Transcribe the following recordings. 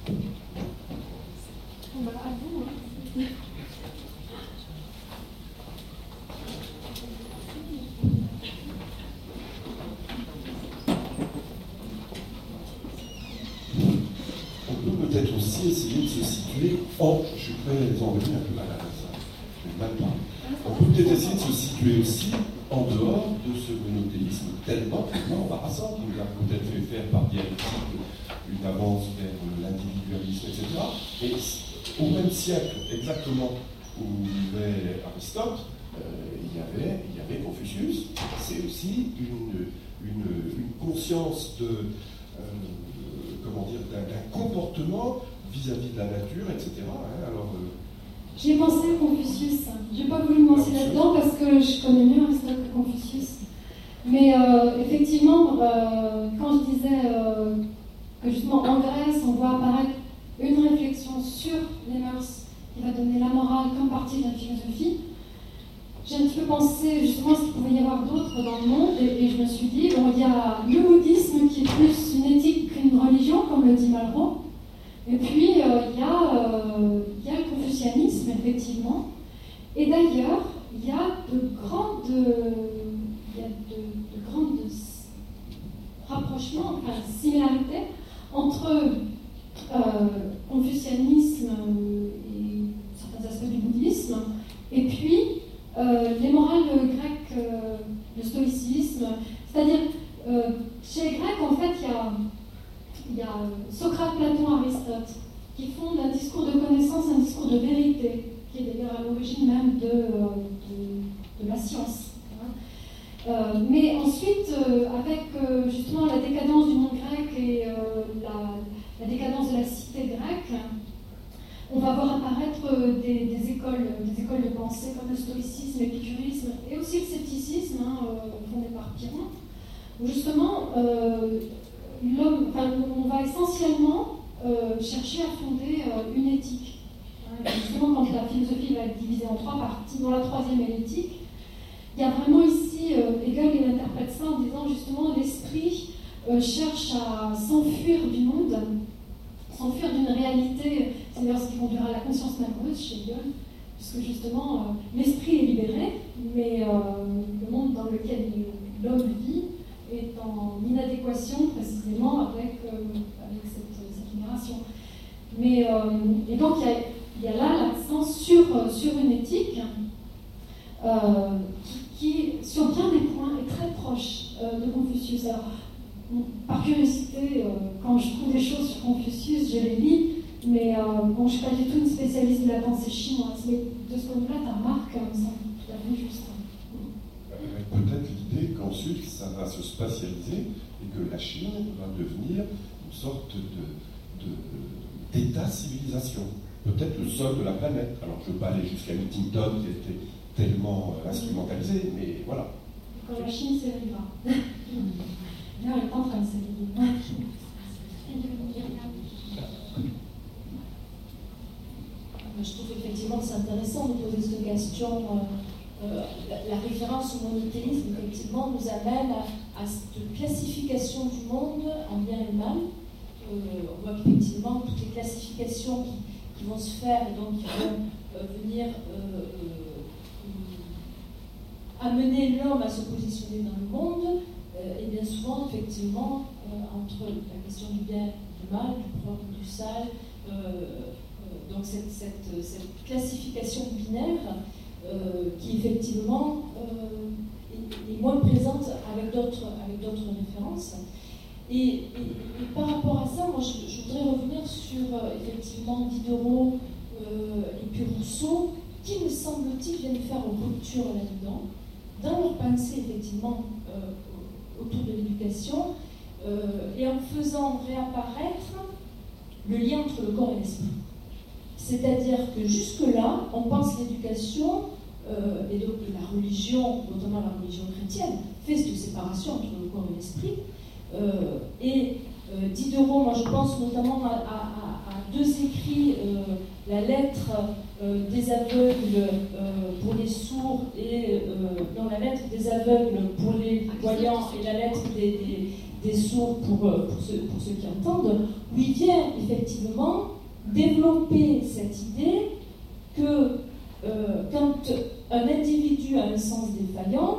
À vous, hein. On peut peut-être aussi essayer de se situer je suis très enrhumé un peu malade à ça, je vais mal parler. On peut peut-être essayer de se situer aussi en dehors de ce monothéisme tellement embarrassant qui nous a peut-être fait faire par dialectique une avance vers l'individualisme, etc. Et au même siècle, exactement, où vivait Aristote, il y avait Confucius. C'est aussi une conscience de, d'un comportement vis-à-vis de la nature, etc. Alors, j'y ai pensé à Confucius. Je n'ai pas voulu me lancer là-dedans parce que je connais mieux Aristote que Confucius. Mais effectivement, quand je disais que justement en Grèce, on voit apparaître une réflexion sur les mœurs qui va donner la morale comme partie de la philosophie, j'ai un petit peu pensé justement à ce qu'il pouvait y avoir d'autres dans le monde et je me suis dit, bon, il y a le bouddhisme qui est plus une éthique qu'une religion, comme le dit Malraux. Et puis, il y a le confucianisme, effectivement. Et d'ailleurs, il y a de grandes rapprochements, enfin, similarités entre confucianisme et certains aspects du bouddhisme, et puis les morales grecques, le stoïcisme. C'est-à-dire, chez les Grecs, en fait, il y a Socrate, Platon, Aristote, qui fondent un discours de connaissance, un discours de vérité, qui est d'ailleurs à l'origine même de la science. Mais ensuite, avec justement la décadence du monde grec et la décadence de la cité grecque, on va voir apparaître des écoles de pensée comme le stoïcisme, l'épicurisme et aussi le scepticisme, fondé par Pyrrhon, où justement on va essentiellement chercher à fonder une éthique. Justement, quand la philosophie va être divisée en trois parties, dont la troisième est l'éthique, il y a vraiment ici, Hegel il interprète ça en disant justement l'esprit cherche à s'enfuir du monde, s'enfuir d'une réalité, c'est d'ailleurs ce qui conduira à la conscience malheureuse chez Hegel, puisque justement l'esprit est libéré, mais le monde dans lequel l'homme vit est en inadéquation précisément avec cette libération. Mais, et donc il y a là l'accent sur une éthique qui, sur bien des points, est très proche de Confucius. Alors, par curiosité, quand je trouve des choses sur Confucius, je les lis, mais bon, je ne suis pas du tout une spécialiste de la pensée chinoise, mais de ce point de vue-là, ta remarque me semble tout à fait juste. Avec peut-être l'idée qu'ensuite, ça va se spatialiser et que la Chine va devenir une sorte d'état-civilisation. Peut-être le sol de la planète. Alors, je ne veux pas aller jusqu'à Huntington, qui était tellement instrumentalisé, mais voilà. Quand la Chine s'éveillera. Là, elle est en train de s'éveiller. Je trouve effectivement que c'est intéressant de poser cette question. La référence au monothéisme, effectivement, nous amène à cette classification du monde en bien et mal. On voit qu'effectivement, toutes les classifications qui vont se faire et donc qui vont venir amener l'homme à se positionner dans le monde, et bien souvent, effectivement, entre la question du bien et du mal, du propre et du sale, donc cette classification binaire qui, effectivement, est moins présente avec d'autres références. Et par rapport à ça, moi, je voudrais revenir sur, effectivement, Diderot et puis Rousseau, qui, me semble-t-il, viennent faire une rupture là-dedans, dans leur pensée, effectivement, autour de l'éducation, et en faisant réapparaître le lien entre le corps et l'esprit. C'est-à-dire que jusque-là, on pense l'éducation, et donc la religion, notamment la religion chrétienne, fait cette séparation entre le corps et l'esprit. Et Diderot, moi je pense notamment à deux écrits, la lettre des aveugles pour les sourds et la lettre des aveugles pour les voyants et la lettre des Sceaux pour ceux qui entendent, où il vient effectivement développer cette idée que quand un individu a un sens défaillant,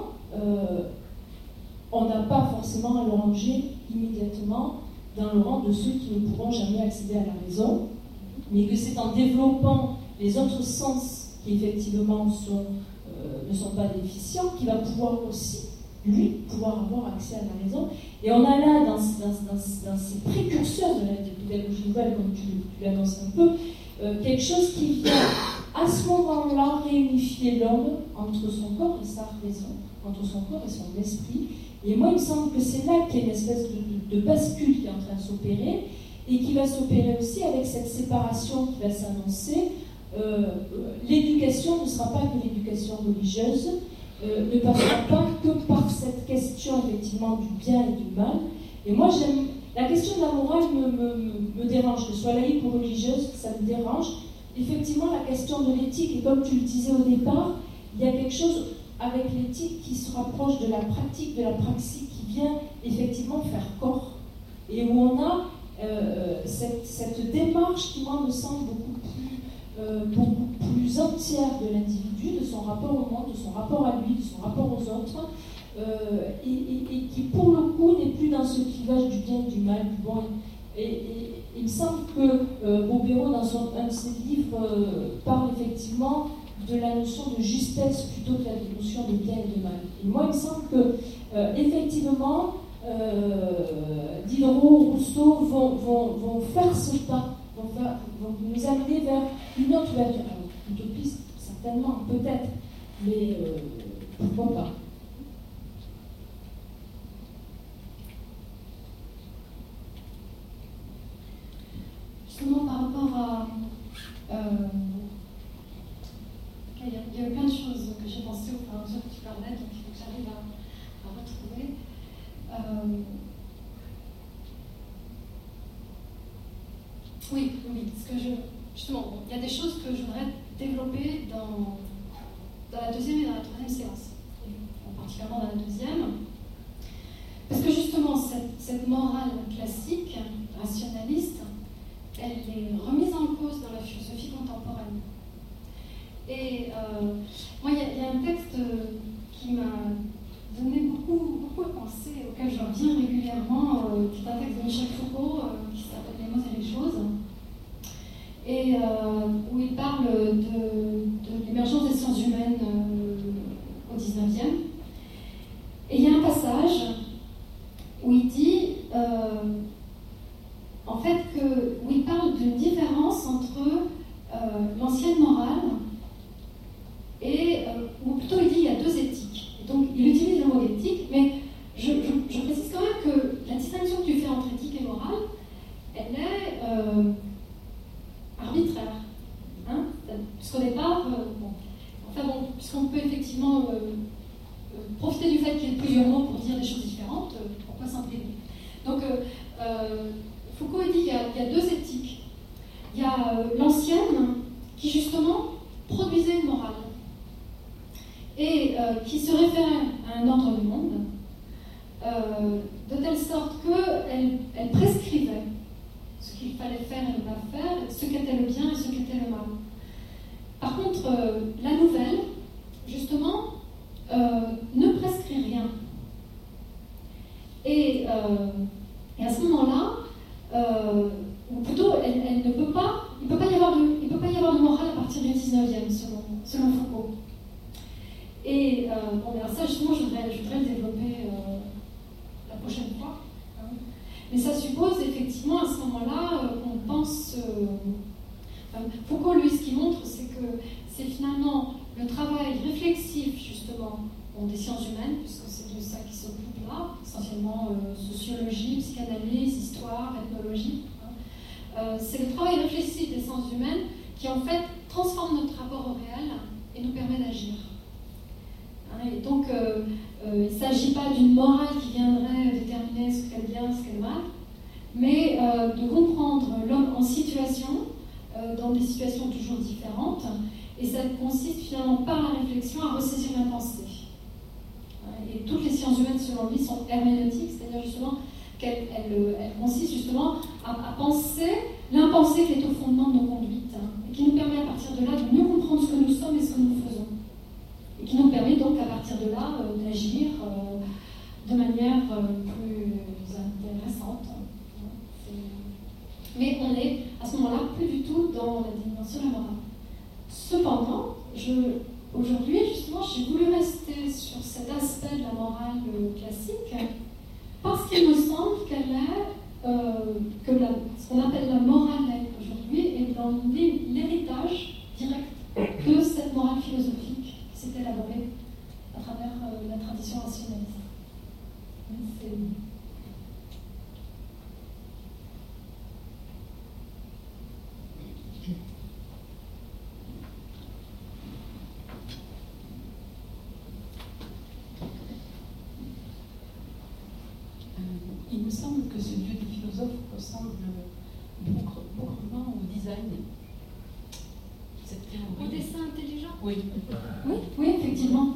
on n'a pas forcément à le ranger immédiatement dans le rang de ceux qui ne pourront jamais accéder à la raison, mais que c'est en développant les autres sens qui effectivement ne sont pas déficients qu'il va pouvoir aussi, lui, pouvoir avoir accès à la raison. Et on a là, dans ces précurseurs de la pédagogie nouvelle, comme tu l'annonces un peu, quelque chose qui vient à ce moment-là réunifier l'homme entre son corps et sa raison, entre son corps et son esprit. Et moi, il me semble que c'est là qu'il y a une espèce de bascule qui est en train de s'opérer, et qui va s'opérer aussi avec cette séparation qui va s'annoncer. L'éducation ne sera pas que l'éducation religieuse, ne passera pas que par cette question effectivement du bien et du mal. Et moi, la question de la morale me dérange, que ce soit laïque ou religieuse, ça me dérange. Effectivement, la question de l'éthique, et comme tu le disais au départ, il y a quelque chose avec l'éthique qui se rapproche de la pratique, de la praxis, qui vient effectivement faire corps, et où on a cette démarche qui, moi, me semble beaucoup plus entière de l'individu, de son rapport au monde, de son rapport à lui, de son rapport aux autres, et qui, pour le coup, n'est plus dans ce clivage du bien et du mal, du bon. Et il me semble que Bobéro, dans un de ses livres, parle effectivement de la notion de justesse plutôt que la notion de bien et de mal. Et moi, il me semble que, effectivement, Diderot, Rousseau vont faire ce pas, vont nous amener vers une autre ouverture. Utopiste, certainement, peut-être, mais pourquoi pas. Justement, par rapport à... il y a plein de choses que j'ai pensées au fur et à mesure que tu parlais, donc il faut que j'arrive à retrouver. Oui, justement, il y a des choses que je voudrais développer dans la deuxième et dans la troisième séance, particulièrement dans la deuxième, parce que justement, cette morale classique, rationaliste, elle est remise en cause dans la philosophie contemporaine. Et moi, il y a un texte qui m'a donné beaucoup à penser, auquel je reviens régulièrement, qui est un texte de Michel Foucault, qui s'appelle Les mots et les choses, et où il parle de l'émergence des sciences humaines au XIXe. Et il y a un passage où il dit, en fait, où il parle d'une différence entre l'ancienne morale et, ou plutôt il dit il y a deux éthiques. Et donc il utilise le mot éthique, mais je précise quand même que la distinction que tu fais entre éthique et morale, elle est arbitraire. Hein, puisqu'au départ, puisqu'on peut effectivement profiter du fait qu'il y ait plusieurs mots pour dire des choses différentes, pourquoi s'en priver? Donc Foucault dit qu'il y a deux éthiques. Il y a l'ancienne qui justement produisait une morale et qui se référait à un ordre du monde de telle sorte qu'elle prescrivait ce qu'il fallait faire et ne pas faire, ce qu'était le bien et ce qu'était le mal. Par contre, la nouvelle, justement, ne prescrit rien. Et à ce moment-là, ou plutôt, elle ne peut pas, il ne peut pas y avoir de morale à partir du 19e, selon Foucault. Et ça, justement, je voudrais le développer la prochaine fois. Hein. Mais ça suppose effectivement à ce moment-là qu'on pense. Foucault, lui, ce qu'il montre, c'est que c'est finalement le travail réflexif, justement, des sciences humaines, puisque c'est de ça qui s'occupe là, essentiellement sociologie, psychanalyse, histoire, ethnologie. Hein. C'est le travail réflexif des sciences humaines qui, en fait, transforme notre rapport au réel et nous permet d'agir. Hein, et donc, il ne s'agit pas d'une morale qui viendrait déterminer ce qu'elle est bien, ce qu'elle est mal, mais de comprendre l'homme en situation, dans des situations toujours différentes, et ça consiste finalement par la réflexion à ressaisir la pensée. Et toutes les sciences humaines, selon lui, sont herméneutiques, c'est-à-dire justement Elle consiste justement à penser l'impensé qui est au fondement de nos conduites, et qui nous permet à partir de là de mieux comprendre ce que nous sommes et ce que nous faisons. Et qui nous permet donc à partir de là d'agir de manière plus intéressante. Mais on est à ce moment-là plus du tout dans la dimension de la morale. Cependant, aujourd'hui, justement, j'ai voulu rester sur cet aspect de la morale classique parce qu'il me semble qu'elle est, ce qu'on appelle la morale aujourd'hui, est dans l'héritage direct de cette morale philosophique qui s'est élaborée à travers la tradition rationaliste. Il me semble que ce dieu des philosophes ressemble beaucoup au design. Cette théorie. Au dessin intelligent ? Oui. Oui, effectivement.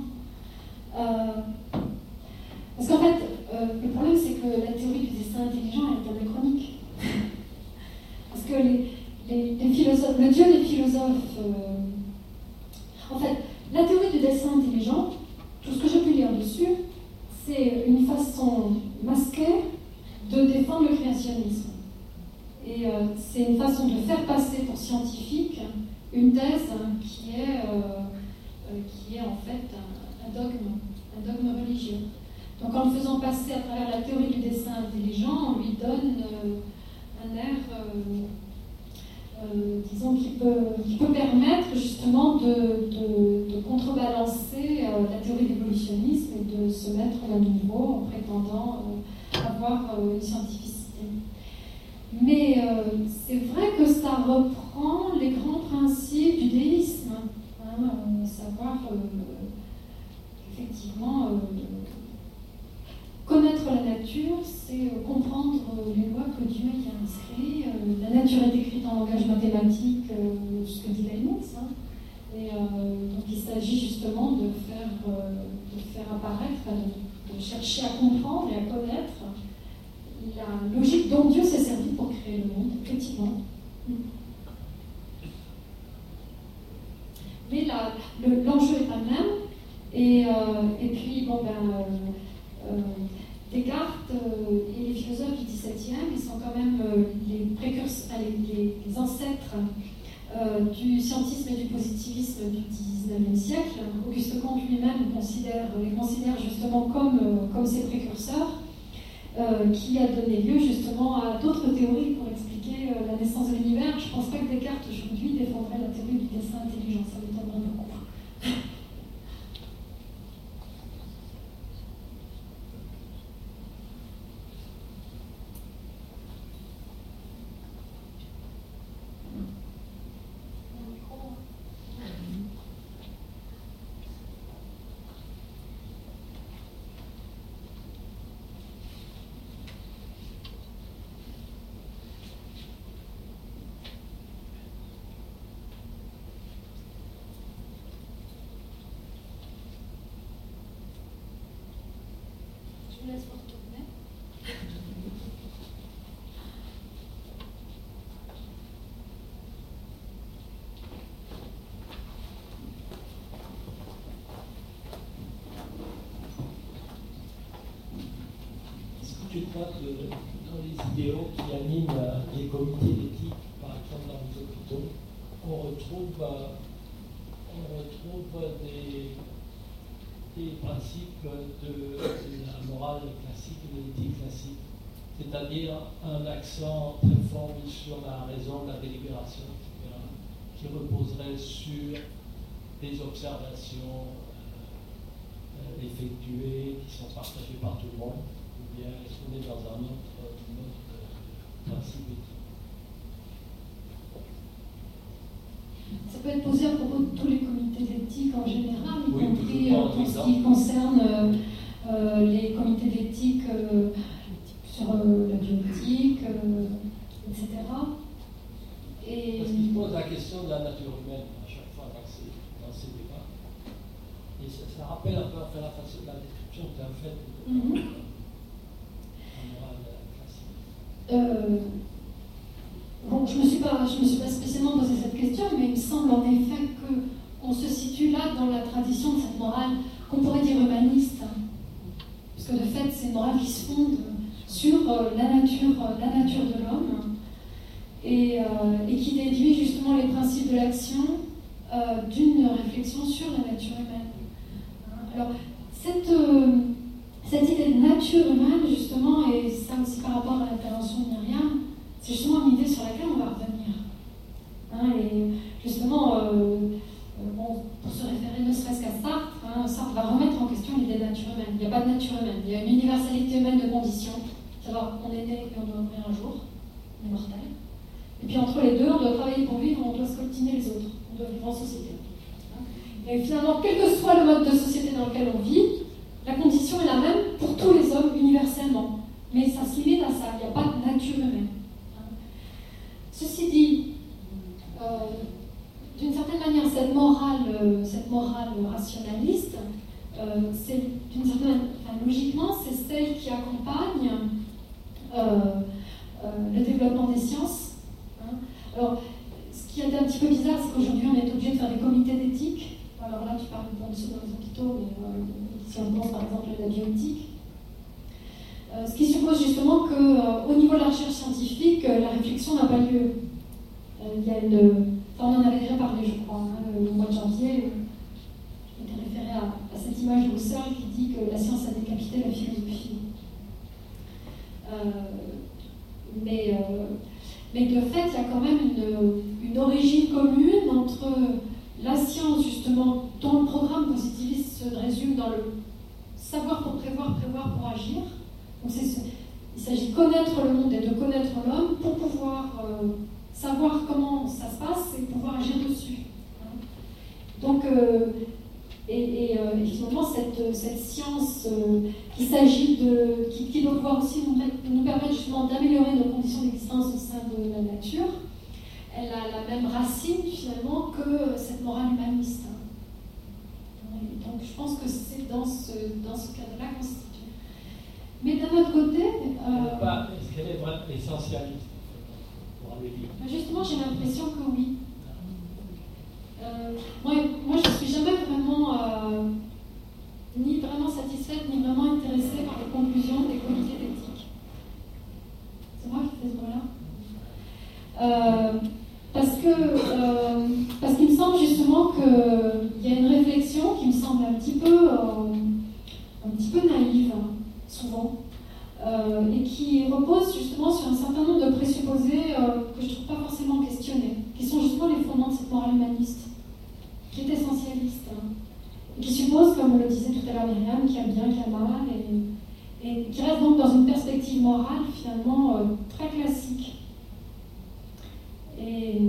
Parce qu'en fait, le problème, c'est que la théorie du dessin intelligent est anachronique. Parce que les philosophes, le dieu des philosophes... en fait, la théorie du dessin intelligent, tout ce que j'ai pu lire dessus, c'est une façon masquée de défendre le créationnisme. Et c'est une façon de faire passer pour scientifique une thèse qui est en fait un dogme religieux. Donc en le faisant passer à travers la théorie du dessin intelligent, on lui donne un air, disons, qui peut permettre justement de contrebalancer la théorie de l'évolutionnisme et de se mettre à niveau en prétendant avoir une scientificité. Mais c'est vrai que ça reprend les grands principes du déisme, savoir effectivement connaître la nature, c'est comprendre les lois que Dieu y a inscrites. La nature est écrite en langage mathématique, ce que dit Leibniz. Et donc il s'agit justement de faire apparaître, de chercher à comprendre et à connaître la logique dont Dieu s'est servi pour créer le monde, effectivement. Mais l'enjeu n'est pas le même. Et puis, Descartes et les philosophes du XVIIe, ils sont quand même les précurseurs, les ancêtres du scientisme et du positivisme du XIXe siècle. Auguste Comte lui-même les considère justement comme ses précurseurs, qui a donné lieu justement à d'autres théories pour expliquer la naissance de l'univers. Je ne pense pas que Descartes aujourd'hui défendrait la théorie du dessin intelligent, ça m'étonnerait beaucoup. Je vous laisse vous retourner. Est-ce que tu crois que dans les idéaux qui animent les comités d'éthique, par exemple dans les hôpitaux, on retrouve des principes de la morale classique et de l'éthique classique, c'est-à-dire un accent très fort mis sur la raison, la délibération, etc., qui reposerait sur des observations effectuées, qui sont partagées par tout le monde, ou bien est-ce qu'on est dans un autre principe éthique? Ça peut être posé à propos de tous les comités d'éthique en général, y Oui, compris pour ce qui concerne les comités d'éthique sur la bioéthique, etc. Et... Parce qu'il pose la question de la nature humaine à chaque fois dans ces débats. Et ça rappelle un peu la description que tu as faite de la morale bon, je me suis pas spécialement posé cette question, mais il me semble en effet qu'on se situe là dans la tradition de cette morale qu'on pourrait dire humaniste, parce que de fait, c'est une morale qui se fonde sur la nature de l'homme et qui déduit justement les principes de l'action d'une réflexion sur la nature humaine. Alors, cette idée de nature humaine, justement, et ça aussi par rapport à l'intervention de Myriam, c'est justement une idée sur laquelle on va revenir. Et justement, pour se référer ne serait-ce qu'à Sartre, Sartre va remettre en question l'idée de nature humaine. Il n'y a pas de nature humaine, il y a une universalité humaine de conditions. Savoir qu'on est né et on doit mourir un jour, on est mortel. Et puis entre les deux, on doit travailler pour vivre, on doit scoltiner les autres, on doit vivre en société. Et finalement, quel que soit le mode de société dans lequel on vit, la condition est la même pour tous les hommes universellement. Mais ça se limite à ça, il n'y a pas de nature humaine. Ceci dit, d'une certaine manière, cette morale rationaliste, c'est d'une certaine manière, logiquement, c'est celle qui accompagne le développement des sciences. Alors, ce qui est un petit peu bizarre, c'est qu'aujourd'hui, on est obligé de faire des comités d'éthique. Alors là, tu parles de ceux dans les hôpitaux, mais si on pense par exemple à la bioéthique, ce qui suppose justement qu'au niveau de la recherche scientifique, la réflexion n'a pas lieu. Il y a on en avait déjà parlé, je crois, le mois de janvier. Je m'étais référé à cette image de Husserl qui dit que la science a décapité la philosophie. Mais de fait, il y a quand même une origine commune entre la science, justement, dont le programme positiviste se résume dans le savoir pour prévoir, prévoir pour agir. Donc il s'agit de connaître le monde et de connaître l'homme pour pouvoir savoir comment ça se passe et pouvoir agir dessus. Donc, finalement, cette science qui doit pouvoir aussi nous permettre justement d'améliorer nos conditions d'existence au sein de la nature, elle a la même racine finalement que cette morale humaniste. Donc je pense que c'est dans ce cadre-là qu'on se situe. Mais d'un autre côté... Est-ce qu'elle est vraiment essentialiste pour aller vite? Justement, j'ai l'impression que oui. Moi, je ne suis jamais vraiment ni vraiment satisfaite, ni vraiment intéressée par les conclusions des comités d'éthique. C'est moi qui fais ce bruit-là. Parce qu'il me semble justement qu'il y a une réflexion qui me semble un petit peu naïve, souvent, et qui repose justement sur un certain nombre de présupposés que je ne trouve pas forcément questionnés, qui sont justement les fondements de cette morale humaniste, qui est essentialiste, et qui suppose, comme le disait tout à l'heure Myriam, qu'il y a bien, qu'il y a mal, et qui reste donc dans une perspective morale finalement très classique. Et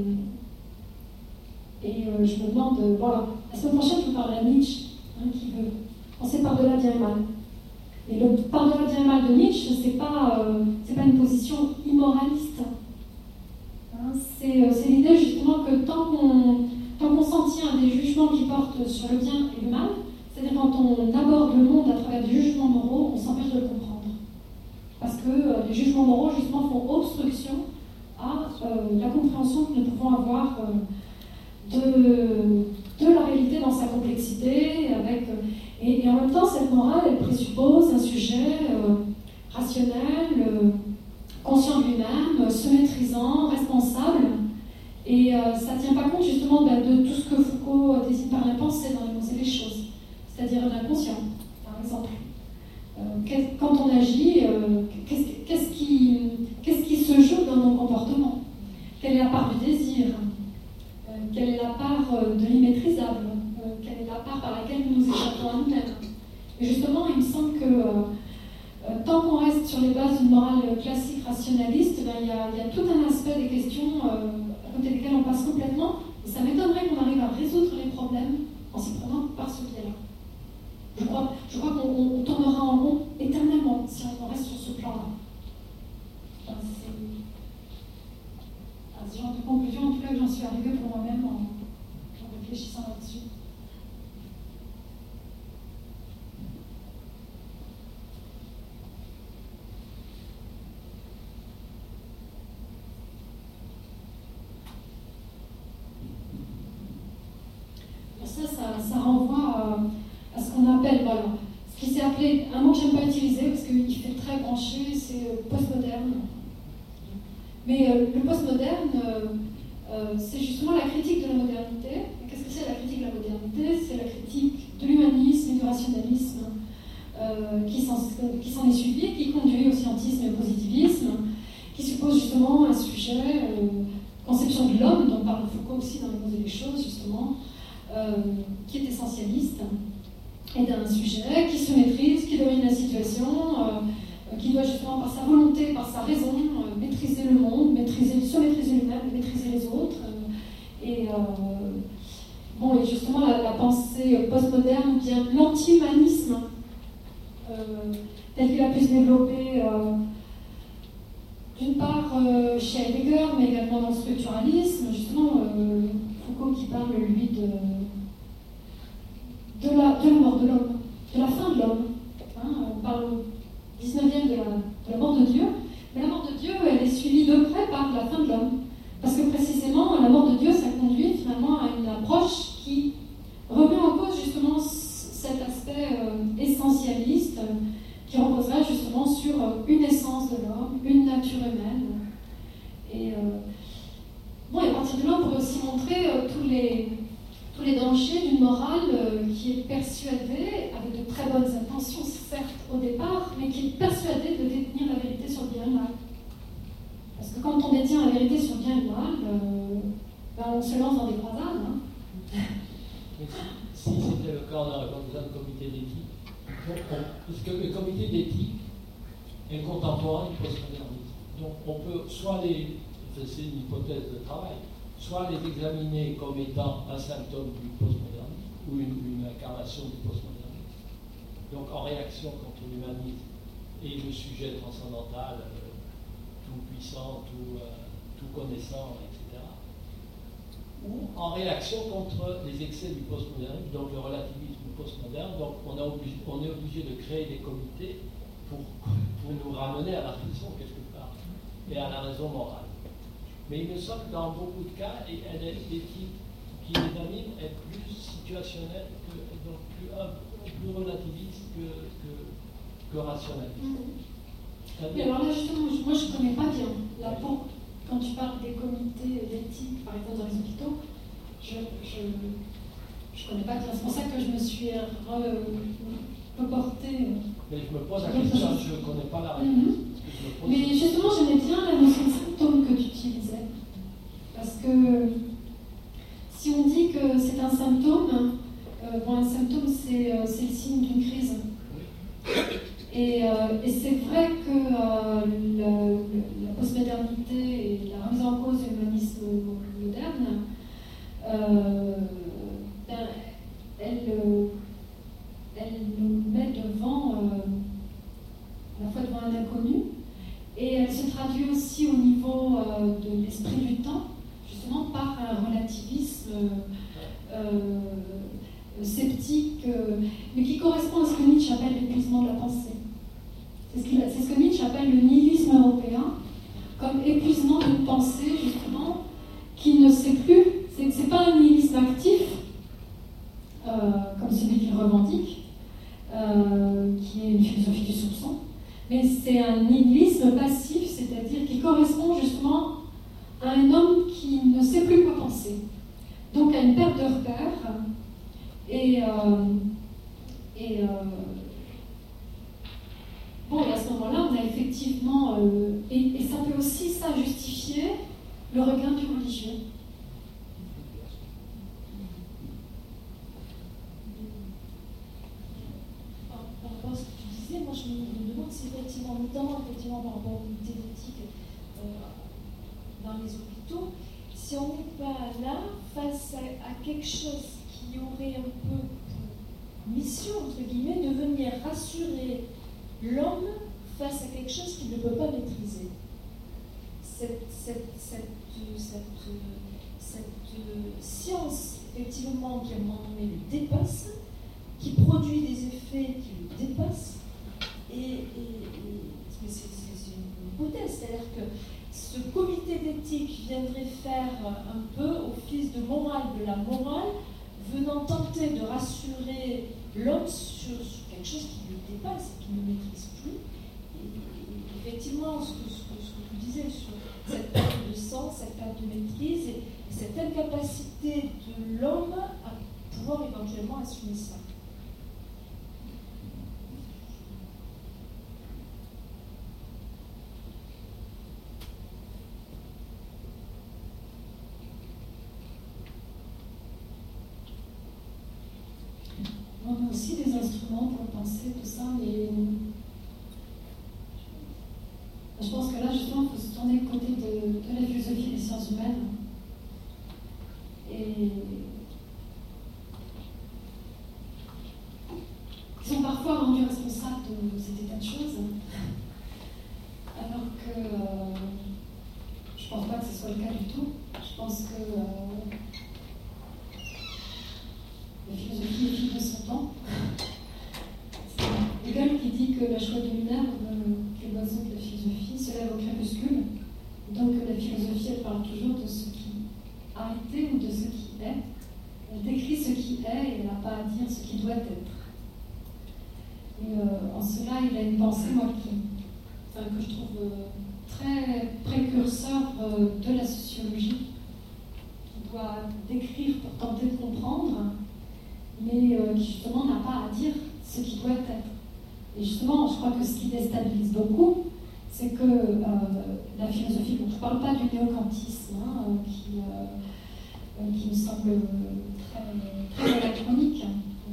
je me demande, voilà, la semaine prochaine je vous parlerai à Nietzsche, qui veut penser par-delà bien et mal. Et le par-delà bien et mal de Nietzsche, c'est pas une position immoraliste. C'est l'idée justement que tant qu'on s'en tient à des jugements qui portent sur le bien et le mal, c'est-à-dire quand on aborde le monde à travers des jugements moraux, on s'empêche de le comprendre. Parce que les jugements moraux justement font obstruction à la compréhension que nous pouvons avoir de la réalité dans sa complexité, et en même temps cette morale elle présuppose un sujet rationnel, conscient de lui-même, se maîtrisant, responsable, et ça ne tient pas compte justement de tout ce que Foucault désigne par la pensée dans l'énoncé des choses, c'est-à-dire l'inconscient, par exemple. Quand on agit, qu'est-ce qui se joue dans nos comportements? Quelle est la part du désir? Quelle est la part de l'immaîtrisable? Quelle est la part par laquelle nous nous échappons à nous-mêmes? Et justement, il me semble que tant qu'on reste sur les bases d'une morale classique rationaliste, il y a tout un aspect des questions à côté desquelles on passe complètement, et ça m'étonnerait qu'on arrive à résoudre les problèmes en s'y prenant par ce biais-là. Je crois qu'on tournera en rond éternellement si on reste sur ce plan-là. C'est ce genre de conclusion, en tout cas, que j'en suis arrivée pour moi-même en réfléchissant là-dessus. ça renvoie à ce qu'on appelle, voilà, ce qui s'est appelé, un mot que j'aime pas utiliser parce qu'il fait très branché, c'est postmoderne. Mais le postmoderne, c'est justement la critique de la modernité. Et qu'est-ce que c'est la critique de la modernité? C'est la critique de l'humanisme et du rationalisme qui s'en est suivi, qui conduit au scientisme et au positivisme, qui suppose justement un sujet, conception de l'homme, dont parle Foucault aussi dans Les mots et les choses, justement, qui est essentialiste, et d'un sujet qui se maîtrise, qui domine la situation, qui doit justement par sa volonté, par sa raison, maîtriser le monde, se maîtriser lui-même, maîtriser les autres. Et justement, la pensée postmoderne vient de l'anti-humanisme, tel qu'il a pu se développer d'une part chez Heidegger, mais également dans le structuralisme. Justement, Foucault qui parle, lui, de la mort de l'homme, de la fin de l'homme. On parle au 19e de la mort de Dieu, mais la mort de Dieu, elle est suivie de près par la fin de l'homme. Parce que précisément, la mort de Dieu, ça conduit finalement à une approche qui remet en cause justement cet aspect essentialiste qui reposerait justement sur une essence de l'homme, une nature humaine. Et à partir de là, on pourrait aussi montrer tous les dangers d'une morale qui est persuadée, avec de très bonnes intentions, certes, au départ, mais qui est persuadée de détenir la vérité sur le bien et le mal. Parce que quand on détient la vérité sur le bien et le mal, on se lance dans des croisades. Mais si c'était le cas, on n'aurait pas besoin de comité d'éthique. Parce que le comité d'éthique est contemporain du postmodernisme. Donc on peut soit c'est une hypothèse de travail, soit les examiner comme étant un symptôme du postmodernisme ou une incarnation du postmodernisme. Donc en réaction contre l'humanisme et le sujet transcendantal, tout puissant, tout connaissant, etc. Ou en réaction contre les excès du postmodernisme, donc le relativisme postmoderne. Donc on est obligé de créer des comités pour nous ramener à la raison quelque part et à la raison morale. Mais il me semble que dans beaucoup de cas, l'éthique qui les anime est plus situationnelle, donc plus relativiste que rationnaliste. Mais alors là, justement, moi je ne connais pas bien. Là, quand tu parles des comités d'éthique, par exemple dans les hôpitaux, je ne connais pas bien. C'est pour ça que je me suis reportée. Mais je me pose la question, je ne connais pas la réponse. Mais justement, j'aimais bien la notion de symptôme que tu utilisais. Parce que si on dit que c'est un symptôme, un symptôme c'est le signe d'une crise. Et c'est vrai que la postmodernité et la remise en cause de l'humanisme moderne, elle nous met devant, à la fois devant un inconnu, et elle se traduit aussi au niveau de l'esprit du temps, justement par un relativisme sceptique, mais qui correspond à ce que Nietzsche appelle l'épuisement de la pensée. C'est ce que Nietzsche appelle le nihilisme européen, comme épuisement d'une pensée, justement, qui ne sait plus. C'est pas un nihilisme actif, comme celui qu'il revendique, qui est une philosophie du soupçon, mais c'est un nihilisme passif, c'est-à-dire qui correspond justement à un homme qui ne sait plus quoi penser. Donc à une perte de repère, et à ce moment-là, on a effectivement, et ça peut aussi justifier le regain du religieux. Par rapport à ce que tu disais, moi je me demande si effectivement, notamment par rapport au comité d'éthique dans les hôpitaux, si on n'est pas là face à quelque chose qui aurait un peu pour mission, entre guillemets, de venir rassurer l'homme face à quelque chose qu'il ne peut pas maîtriser. Cette science, effectivement, qui à un moment donné le dépasse, qui produit des effets qui le dépassent, mais c'est une hypothèse, c'est-à-dire que ce comité d'éthique viendrait faire un peu office de morale de la morale, venant tenter de rassurer l'homme sur quelque chose qui le dépasse et qui ne maîtrise plus. Et effectivement, ce que tu disais sur cette perte de sens, cette perte de maîtrise et cette incapacité de l'homme à pouvoir éventuellement assumer ça. On a aussi des instruments pour penser tout ça, mais je pense que là, justement, il faut se tourner du côté de la philosophie des sciences humaines. Et ils sont parfois rendus responsables de cet état de choses, alors que je ne pense pas que ce soit le cas du tout. Je pense que la philosophie est fille de son temps. C'est Hegel qui dit que la joie de Minerve, qui est l'oiseau de la philosophie, se lève au crépuscule. Donc la philosophie, elle parle toujours de ce qui a été ou de ce qui est. Elle décrit ce qui est et elle n'a pas à dire ce qui doit être. Et en cela, il a une pensée, moi, que je trouve très précurseur de la sociologie, qui doit décrire pour tenter de comprendre, mais qui justement n'a pas à dire ce qui doit être. Et justement, je crois que ce qui déstabilise beaucoup, c'est que la philosophie, je ne parle pas du néo-kantisme, qui me semble très anachronique,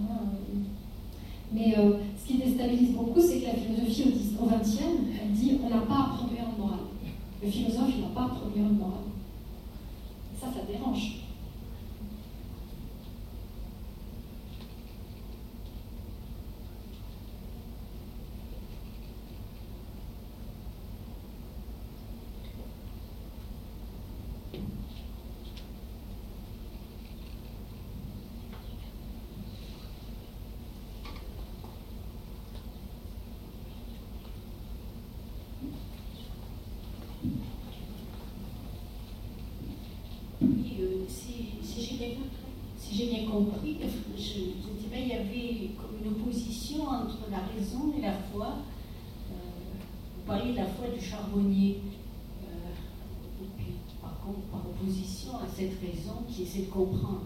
mais ce qui déstabilise beaucoup, c'est que la philosophie au XXe, elle dit on n'a pas à produire une morale. Le philosophe, il n'a pas à produire une morale. Ça dérange. Si j'ai bien compris, je dirais qu'il y avait comme une opposition entre la raison et la foi. Vous parliez de la foi du charbonnier, et puis par contre, par opposition à cette raison qui essaie de comprendre.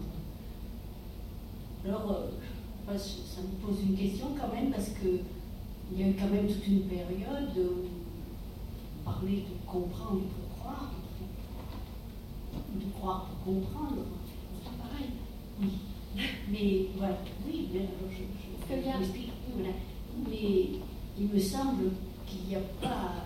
Alors, ça me pose une question quand même, parce qu'il y a eu quand même toute une période où on parlait de comprendre pour croire, de croire pour comprendre. C'est pas pareil. Oui. Mais voilà, oui, alors je m'explique. Voilà. Mais il me semble qu'il n'y a pas.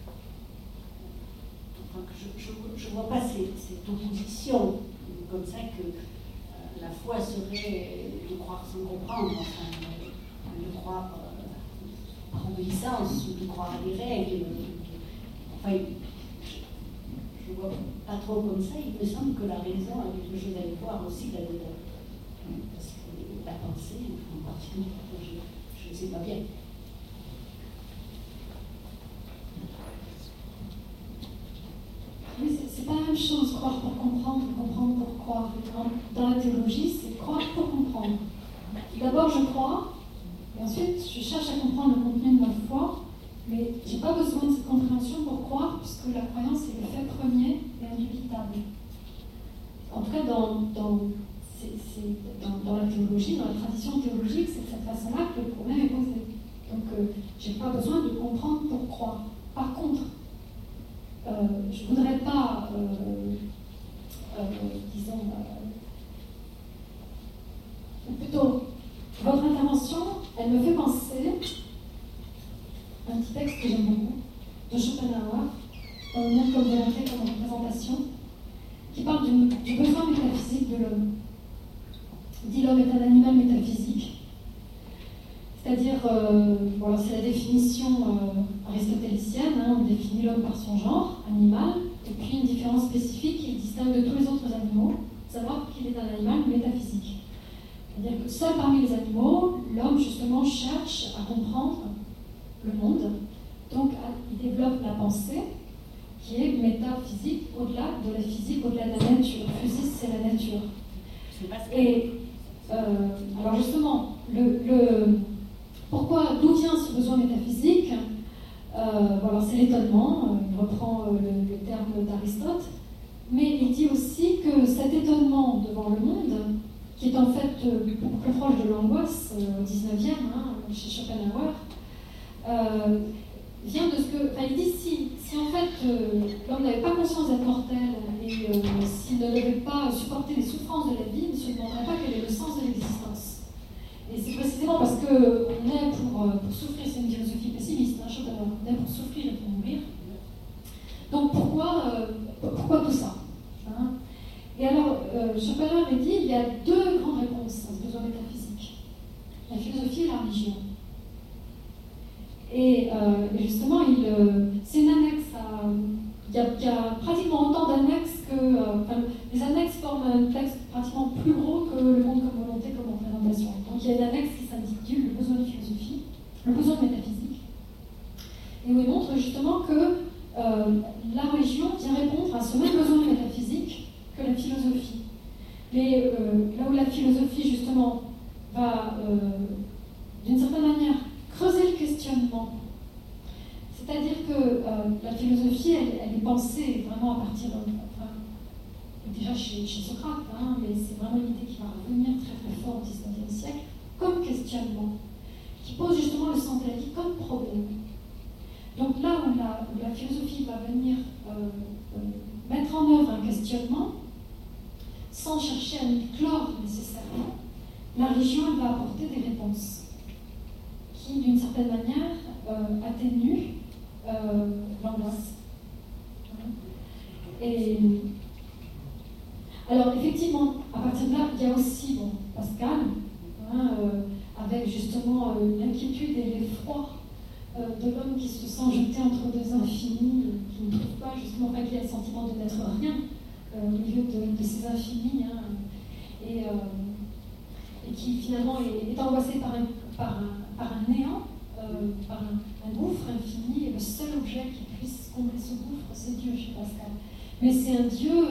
Enfin, que je ne vois pas cette opposition comme ça que la foi serait de croire sans comprendre, enfin, de croire par obéissance ou de croire à des règles. Enfin, je ne vois pas trop comme ça. Il me semble que la raison a quelque chose à y voir aussi là-dedans. Parce que la pensée, en particulier, je ne sais pas bien. Oui, c'est pas la même chose, croire pour comprendre, comprendre pour croire. Dans la théologie, c'est croire pour comprendre. D'abord, je crois, et ensuite, je cherche à comprendre le contenu de ma foi, mais je n'ai pas besoin de cette compréhension pour croire, puisque la croyance est le fait premier et indubitable. En tout cas, dans la théologie, dans la tradition théologique, c'est de cette façon-là que le problème est posé. Donc, je n'ai pas besoin de comprendre pour croire. Par contre, je ne voudrais pas, disons, ou plutôt, votre intervention, elle me fait penser à un petit texte que j'aime beaucoup, de Schopenhauer, dans le Monde comme vérité, comme représentation, qui parle du besoin métaphysique de l'homme. Il dit l'homme est un animal métaphysique. C'est-à-dire, voilà, c'est la définition aristotélicienne, on définit l'homme par son genre, animal, et puis une différence spécifique qui le distingue de tous les autres animaux, savoir qu'il est un animal métaphysique. C'est-à-dire que seul parmi les animaux, l'homme justement cherche à comprendre le monde, donc il développe la pensée, qui est métaphysique, au-delà de la physique, au-delà de la nature. Physis, c'est la nature. Et Alors justement, d'où vient ce besoin métaphysique? Voilà, c'est l'étonnement, il reprend le terme d'Aristote, mais il dit aussi que cet étonnement devant le monde, qui est en fait beaucoup plus proche de l'angoisse au 19e, chez Schopenhauer, vient de ce que. Enfin, il dit si en fait l'homme n'avait pas conscience d'être mortel et s'il ne devait pas supporter les souffrances de la vie, il ne se demanderait pas quel est le sens de l'existence. Et c'est précisément parce qu'on est pour souffrir, c'est une philosophie pessimiste, Schopenhauer, on est pour souffrir et pour mourir. Donc pourquoi tout ça? Et alors, Schopenhauer a dit il y a deux grandes réponses à ce besoin métaphysique, la philosophie et la religion. Et justement, c'est une annexe à. Il y a pratiquement autant d'annexes que. Les annexes forment un texte pratiquement plus gros que le monde comme volonté, comme représentation. Donc il y a une annexe qui s'intitule le besoin de philosophie, le besoin de métaphysique, et où il montre justement que la religion vient répondre à ce même besoin de métaphysique que la philosophie. Mais là où la philosophie, justement, va, d'une certaine manière, creuser le questionnement. C'est-à-dire que la philosophie, elle est pensée vraiment à partir déjà chez Socrate, mais c'est vraiment une idée qui va revenir très très fort au XIXe siècle, comme questionnement, qui pose justement le sens de la vie comme problème. Donc là où la philosophie va venir mettre en œuvre un questionnement, sans chercher à y clore nécessairement, la religion elle va apporter des réponses qui, d'une certaine manière, atténuent l'angoisse. Et alors, effectivement, à partir de là, il y a aussi Pascal, avec justement l'inquiétude et l'effroi de l'homme qui se sent jeté entre deux infinis, qui ne trouve pas justement, qui a le sentiment de n'être rien au milieu de ces infinis, et qui finalement est angoissé par un néant, par un gouffre infini, et le seul objet qui puisse combler ce gouffre, c'est Dieu chez Pascal. Mais c'est un Dieu,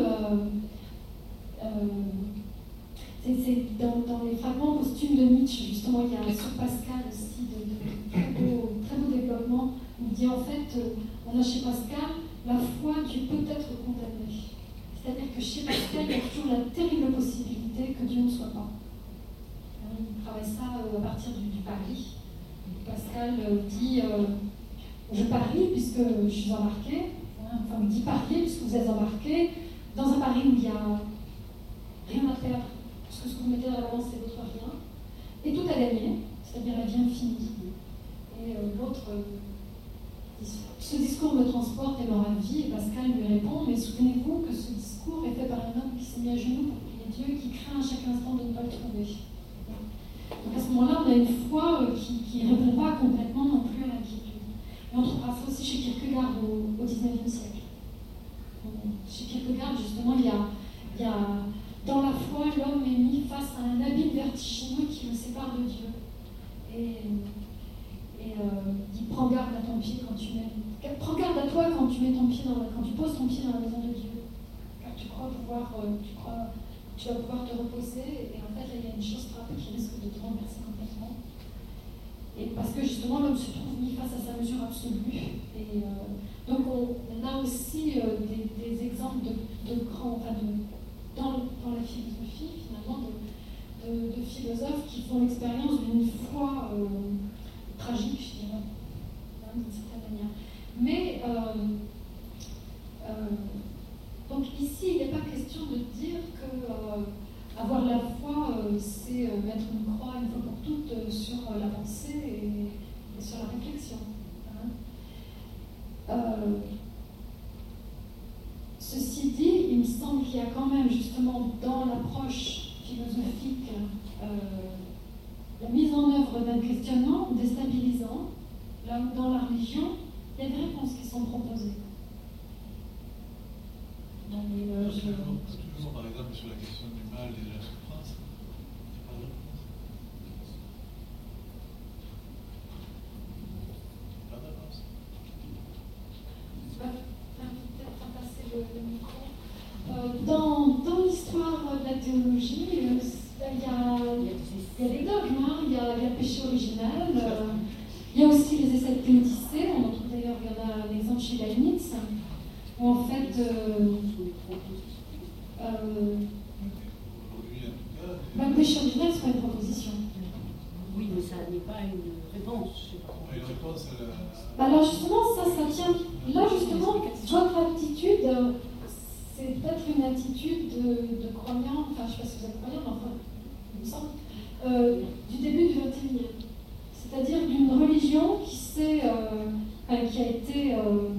c'est dans les fragments posthumes de Nietzsche, justement, il y a sur Pascal aussi de très beaux développements, où il dit en fait, on a chez Pascal la foi du peut-être condamné. C'est-à-dire que chez Pascal, il y a toujours la terrible possibilité que Dieu ne soit pas. Il travaille ça à partir du pari. Pascal dit je parie puisque je suis embarqué, il dit parier puisque vous êtes embarqué dans un pari où il n'y a rien à perdre, parce que ce que vous mettez dans la balance c'est votre rien, et tout à gagner, c'est-à-dire la vie infinie. Et l'autre ce discours me transporte et me ravit, et Pascal lui répond mais souvenez-vous que ce discours est fait par un homme qui s'est mis à genoux pour prier Dieu, qui craint à chaque instant de ne pas le trouver. Donc à ce moment-là, on a une foi qui ne répond pas complètement non plus à l'inquiétude. Et on trouvera ça aussi chez Kierkegaard au XIXe siècle. Chez Kierkegaard, justement, il y a dans la foi, l'homme est mis face à un abîme vertigineux qui le sépare de Dieu. Et il prend garde à ton pied quand tu mets. Prends garde à toi quand tu mets ton pied quand tu poses ton pied dans la maison de Dieu. Car tu crois tu vas pouvoir te reposer, et en fait là il y a une chose frappe qui risque de te renverser complètement. Et parce que justement l'homme se trouve mis face à sa mesure absolue. Et donc on a aussi des exemples de grands, dans la philosophie finalement, de philosophes qui font l'expérience d'une foi tragique, je dirais, d'une certaine manière. Mais donc ici, il n'est pas question de dire que avoir la foi, c'est mettre une croix une fois pour toutes sur la pensée et sur la réflexion. Ceci dit, il me semble qu'il y a quand même justement dans l'approche philosophique la mise en œuvre d'un questionnement déstabilisant, là où dans la religion, il y a des réponses qui sont proposées. Toujours, par exemple, sur la question du mal et de la souffrance, il n'y a pas de réponse. Pas de réponse. Peut-être passer le micro. Dans l'histoire de la théologie, il y a il y a des dogmes, hein. Il y a le péché originel, il y a aussi les essais de théodicée, on en trouve d'ailleurs, il y en a un exemple chez Leibniz, où en fait, le péché originel, c'est pas une proposition. Oui, mais ça n'est pas une réponse. Une réponse à la... Bah alors justement, ça tient. Là justement, votre attitude, c'est peut-être une attitude de croyant, enfin je ne sais pas si vous êtes croyant, mais enfin, il me semble, du début du XXIe. C'est-à-dire d'une religion qui a été,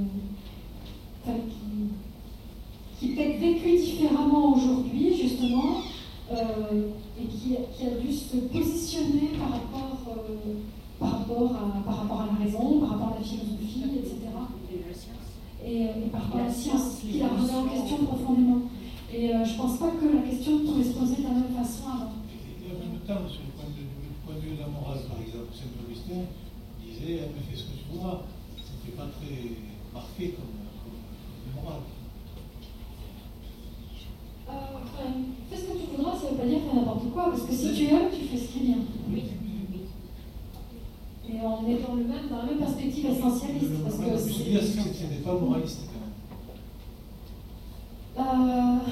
qui peut-être vécue différemment aujourd'hui, justement, et qui a dû se positionner par rapport à la raison, par rapport à la philosophie, etc. Et par rapport à la science, qui la remet en question profondément. Et je ne pense pas que la question pouvait se poser de la même façon avant. Et en même temps, sur le point de vue de la morale, par exemple, Saint-Augustin disait « fais ce que tu voudras ». Ce n'était pas très marqué comme morale. Fais ce que tu voudras, ça ne veut pas dire faire n'importe quoi, parce que si tu aimes, tu fais ce qui est bien. Et on est dans la même perspective essentialiste. Parce que ce n'est pas moraliste quand même.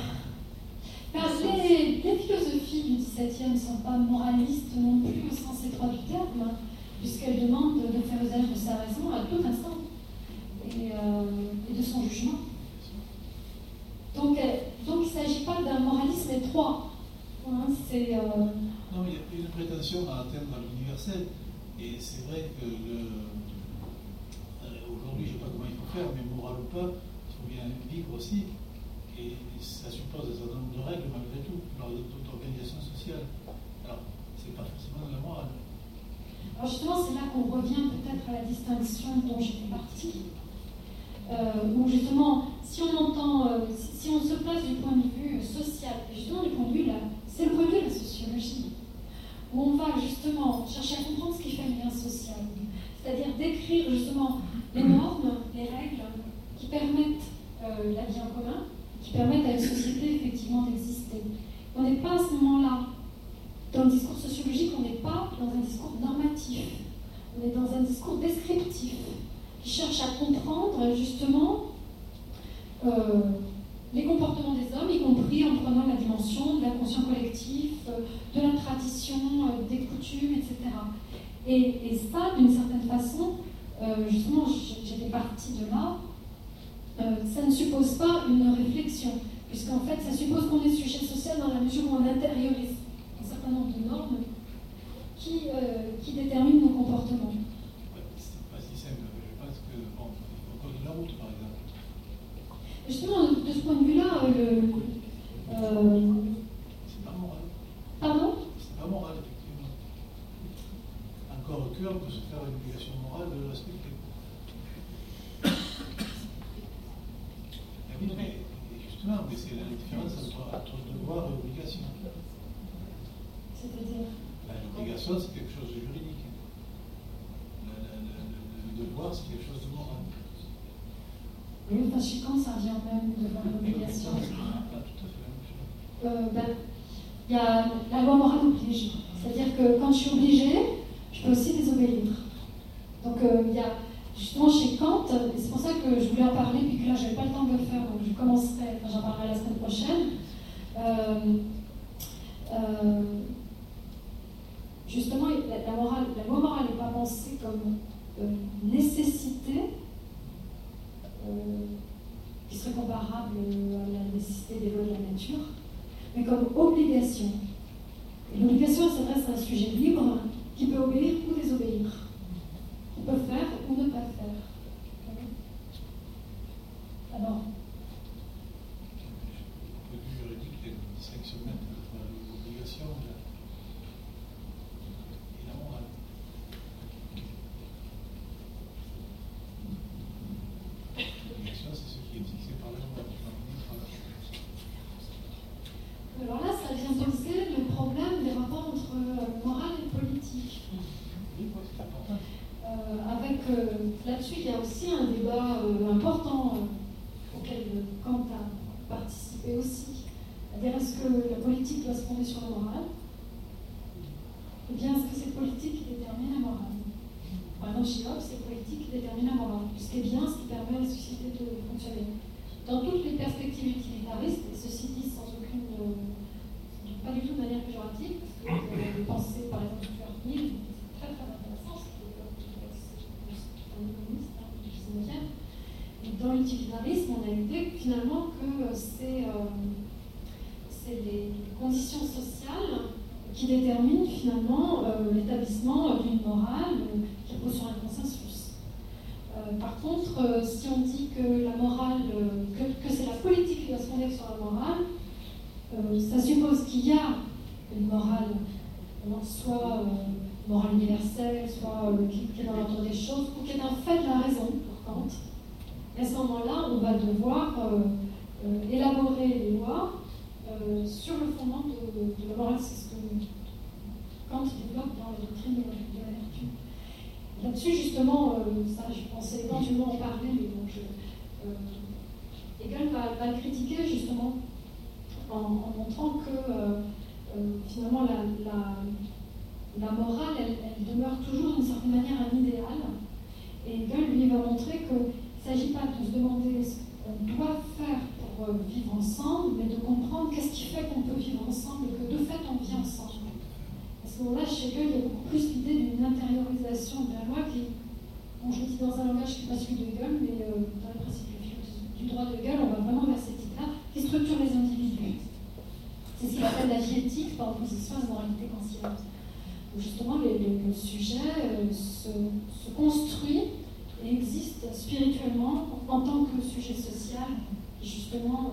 Les philosophies du XVIIe ne sont pas moralistes non plus au sens étroit du terme, puisqu'elles demandent de faire usage de sa raison à tout instant et de son jugement. Donc il ne s'agit pas d'un moralisme étroit. Hein, Non, mais il y a une prétention à atteindre l'universel. Et c'est vrai que aujourd'hui, je ne sais pas comment il faut faire, mais moral ou pas, il faut bien vivre aussi. Et ça suppose un certain nombre de règles malgré tout, lors de toute organisation sociale. Alors, ce n'est pas forcément de la morale. Alors justement, c'est là qu'on revient peut-être à la distinction dont j'ai fait partie. Où justement, si on se place du point de vue social, justement du point de vue là, c'est le point de vue de la sociologie, où on va justement chercher à comprendre ce qui fait le lien social, c'est-à-dire décrire justement les normes, les règles qui permettent la vie en commun, qui permettent à une société effectivement d'exister. On n'est pas à ce moment-là, dans le discours sociologique, on n'est pas dans un discours normatif, on est dans un discours descriptif, qui cherche à comprendre justement les comportements des hommes, y compris en prenant la dimension de l'inconscient collectif, de la tradition, des coutumes, etc. Et ça, d'une certaine façon, justement, j'étais partie de là, ça ne suppose pas une réflexion, puisqu'en fait, ça suppose qu'on est sujet social dans la mesure où on intériorise un certain nombre de normes qui déterminent nos comportements. C'est pas si simple, je pense que, bon, il faut encore de la route, par exemple. Justement, de ce point de vue-là, c'est pas moral. Pardon ? C'est pas moral, effectivement. Encore que on peut se faire une obligation morale de le respecter. Oui, mais justement, mais c'est la différence entre devoir et obligation. C'est-à-dire ? L'obligation, c'est quelque chose de juridique. Le devoir, c'est quelque chose de moral. Oui, enfin, chez Kant, ça revient même devant l'obligation. Pas tout à fait la même chose. Il y a la loi morale oblige. C'est-à-dire que quand je suis obligée, je peux aussi désobéir. Donc, il y a justement chez Kant, et c'est pour ça que je voulais en parler, puis que là, je n'avais pas le temps de le faire, donc je commencerai, j'en parlerai la semaine prochaine. Justement, la loi morale n'est pas pensée comme nécessité, qui serait comparable à la nécessité des lois de la nature, mais comme obligation. Et l'obligation s'adresse à un sujet libre qui peut obéir ou désobéir, qui peut faire ou ne pas faire. Alors, au point de vue juridique, il y a une distinction nette entre l'obligation et la morale. L'obligation, c'est ce qui est fixé par la loi. alors là, ça vient poser le problème des rapports entre morale et politique. Oui, c'est important. Là-dessus, il y a aussi un débat important auquel Kant a participé aussi. C'est-à-dire, est-ce que la politique doit se fonder sur la morale ? ou bien est-ce que c'est politique qui détermine la morale? Par exemple, chez Hobbes, c'est politique qui détermine la morale. Ce qui est bien, ce qui permet à la société de fonctionner. Dans toutes les perspectives utilitaristes, et ceci dit sans aucune, pas du tout de manière péjorative, parce que les pensées, par exemple, de Stuart Mill, c'est très très intéressant, c'est un économiste, et dans l'utilitarisme, on a l'idée finalement que c'est les conditions sociales qui déterminent finalement l'établissement d'une morale qui repose sur un consensus. Par contre, si on dit que la morale, que c'est la politique qui doit se fonder sur la morale, ça suppose qu'il y a une morale, soit morale universelle, soit qui est dans l'ordre des choses, ou qui est un fait de la raison, pour Kant. Et à ce moment-là, on va devoir élaborer les lois sur le fondement de la morale. C'est ce que Kant développe dans la doctrine de la vertu. Là-dessus, justement, ça, je pensais éventuellement en parler, mais bon, Hegel va le critiquer justement en montrant que finalement la morale, elle demeure toujours d'une certaine manière un idéal. Et Hegel, lui, va montrer qu'il ne s'agit pas de se demander ce qu'on doit faire pour vivre ensemble, mais de comprendre qu'est-ce qui fait qu'on peut vivre ensemble et que de fait on vit ensemble. À ce moment-là, chez Hegel, il y a beaucoup plus l'idée d'une intériorisation de la loi qui, bon, je le dis dans un langage qui n'est pas celui de Hegel, mais dans les principes du droit de Hegel, on va vraiment vers cette idée-là qui structure les individus. C'est ce qu'il appelle la vie éthique par opposition à la moralité kantienne. Où justement, le sujet se construit et existe spirituellement en tant que sujet social qui justement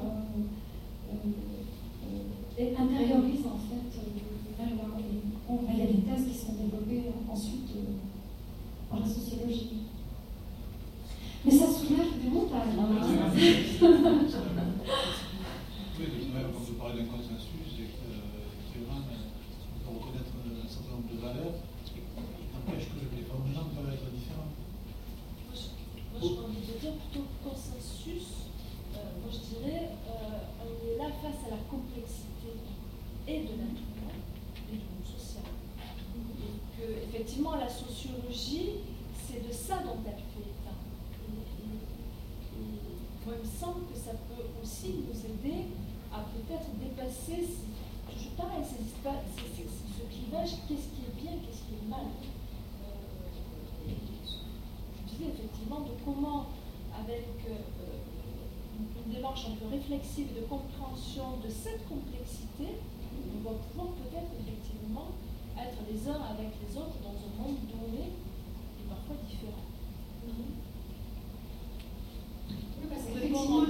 intériorise en fait la loi. Il y a des thèses qui sont développées ensuite par la sociologie. Mais ça soulève des montagnes. Oui, de même, quand vous parlez d'un consensus, et que vraiment, on peut reconnaître un certain nombre de valeurs, il n'empêche que les formules peuvent être différentes. Moi, j'ai envie de dire plutôt consensus. Moi, je dirais, on est là face à la complexité et de l'être humain et du monde social. Et que, effectivement, la sociologie, c'est de ça dont elle fait état. Moi, il me semble que ça peut aussi nous aider à peut-être dépasser, toujours pareil, ce clivage, qu'est-ce qui est bien, qu'est-ce qui est mal. Je disais effectivement de comment, avec une démarche un peu réflexive de compréhension de cette complexité, on va pouvoir peut-être effectivement être les uns avec les autres dans un monde donné et parfois différent. Effectivement,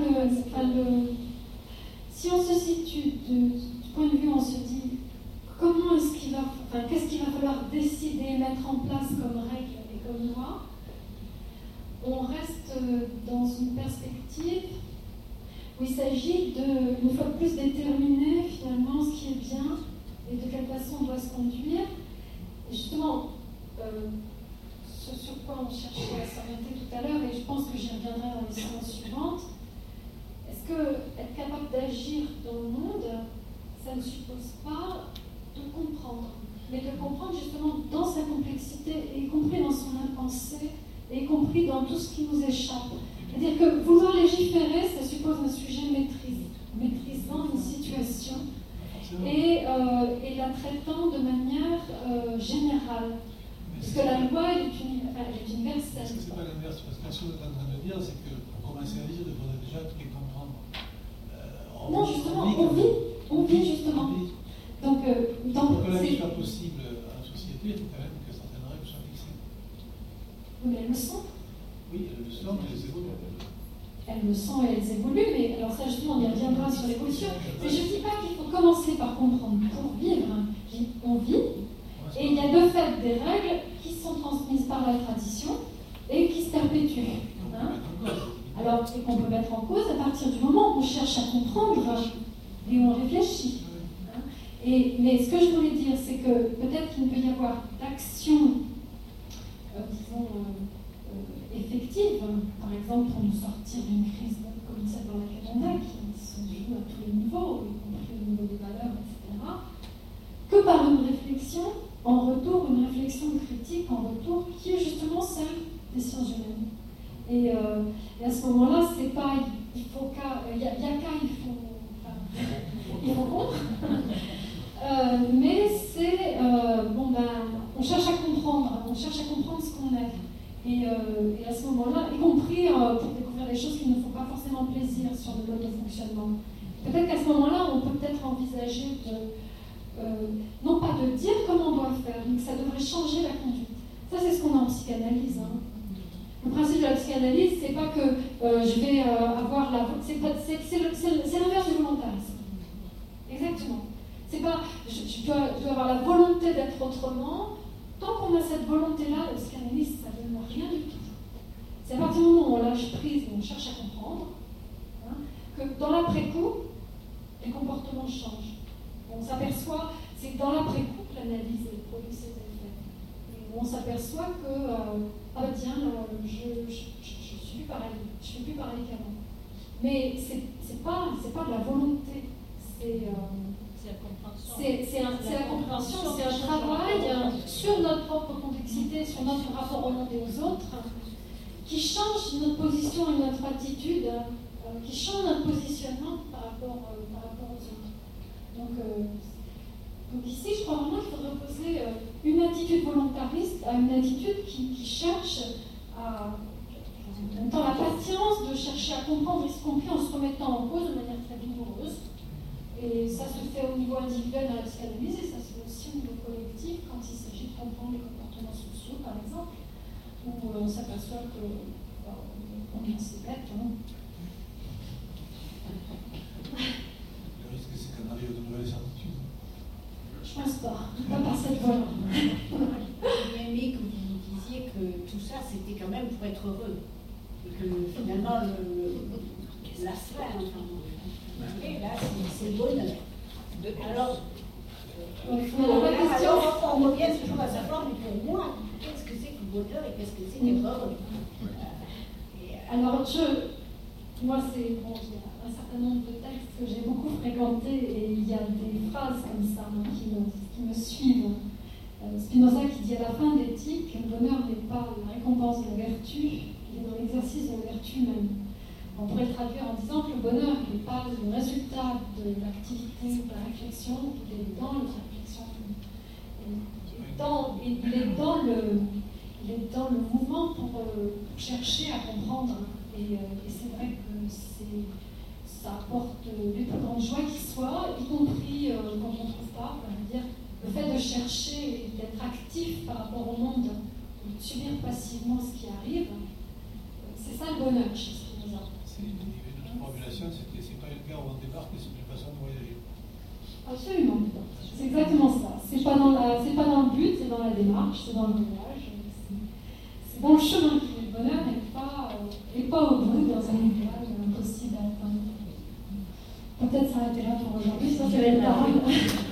si on se situe du point de vue, on se dit comment est-ce qu'est-ce qu'il va falloir décider, mettre en place comme règle et comme loi, on reste dans une perspective où il s'agit de, une fois de plus, déterminer finalement ce qui est bien et de quelle façon on doit se conduire. Et justement, ce sur quoi on cherchait à s'orienter tout à l'heure, et je pense que j'y reviendrai dans les séances suivantes, est-ce que être capable d'agir dans le monde, ça ne suppose pas de comprendre, mais de comprendre justement dans sa complexité, y compris dans son impensé, et y compris dans tout ce qui nous échappe. C'est-à-dire que vouloir légiférer, ça suppose un sujet maîtrisant une situation et la traitant de manière générale. Parce que la loi est universelle. Est-ce que ce n'est pas l'inverse? Parce que ce que vous êtes en train de dire, c'est que pour commencer à lire, il faudrait déjà tout les comprendre. Non, justement, on vit justement. Donc, pour que la vie soit possible à la société, il faut quand même que certaines règles soient fixées. Oui, mais elles le sont. Oui, elles le sont, mais elles évoluent. Elles le sont et elles évoluent, mais alors ça, justement, on y reviendra sur l'évolution. Mais je ne dis pas qu'il faut commencer par comprendre pour vivre. On vit. Et il y a de fait des règles qui sont transmises par la tradition et qui se perpétuent. Alors, qu'on peut mettre en cause à partir du moment où on cherche à comprendre et où on réfléchit. Mais ce que je voulais dire, c'est que peut-être qu'il ne peut y avoir d'action, disons, effective, par exemple pour nous sortir d'une crise comme celle dans laquelle on est, qui se joue à tous les niveaux, y compris au niveau des valeurs, etc., que par une réflexion en retour réflexion critique en retour qui est justement celle des sciences humaines. Et à ce moment-là, c'est pas il faut qu'à, il y a qu'à, il faut contre. Mais c'est on cherche à comprendre ce qu'on est. Et à ce moment-là, y compris pour découvrir des choses qui ne font pas forcément plaisir sur le mode de fonctionnement. Peut-être qu'à ce moment-là, on peut peut-être envisager non pas de dire comment on doit faire, mais que ça devrait changer la conduite. Ça, c'est ce qu'on a en psychanalyse. Hein. Le principe de la psychanalyse, c'est pas que je vais avoir la... C'est l'inverse du volontarisme. Exactement. C'est pas... Je dois avoir la volonté d'être autrement. Tant qu'on a cette volonté-là, le psychanalyse, ça ne donne rien du tout. C'est à partir du moment où on lâche prise et on cherche à comprendre, hein, que dans l'après-coup, les comportements changent. On s'aperçoit, c'est que dans l'après-coup que l'analyse produit ses effets. Et on s'aperçoit que, je suis plus pareil, je suis plus pareil qu'avant. Mais c'est pas de la volonté, c'est la compréhension, c'est un travail sur notre propre complexité, sur notre rapport au monde et aux autres, qui change notre position et notre attitude, qui change notre positionnement par rapport aux autres. Donc ici, je crois vraiment qu'il faudrait opposer une attitude volontariste à une attitude qui cherche à... En même temps, la patience de chercher à comprendre, y compris en se remettant en cause de manière très vigoureuse. Et ça se fait au niveau individuel dans la psychanalyse et ça se fait aussi au niveau collectif quand il s'agit de comprendre les comportements sociaux, par exemple, où on s'aperçoit qu'on est assez bête. Hein. Le risque, c'est qu'on arrive à de nouvelles certitudes. Je pense pas par cette voie-là. J'ai bien aimé que vous nous disiez que tout ça, c'était quand même pour être heureux. Et que finalement, la sphère, là, c'est le bonheur. Alors, on revient toujours à savoir, mais pour moi, qu'est-ce que c'est que le bonheur et qu'est-ce que c'est qu'être heureux? Alors, moi, il y a un certain nombre de textes que j'ai beaucoup fréquentés et il y a des phrases comme ça qui me suivent. Spinoza qui dit à la fin d'éthique, le bonheur n'est pas la récompense de la vertu, il est dans l'exercice de la vertu même. On pourrait le traduire en disant que le bonheur n'est pas le résultat de l'activité ou de la réflexion, il est dans la réflexion. Il est dans le mouvement pour chercher à comprendre. Et c'est vrai que ça apporte les plus grandes joies qui soient, y compris quand on ne trouve pas. C'est-à-dire le fait de chercher et d'être actif par rapport au monde, de subir passivement ce qui arrive, c'est ça le bonheur chez Spinoza. C'est notre formulation, c'est pas une gare où on débarque, c'est une façon de voyager. Absolument. C'est exactement ça. C'est pas dans le but, c'est dans la démarche, c'est dans le voyage. C'est dans le chemin qui est le bonheur et pas au bout dans un idéal impossible à atteindre. Peut-être s'arrêter là pour aujourd'hui, ça c'est la parole.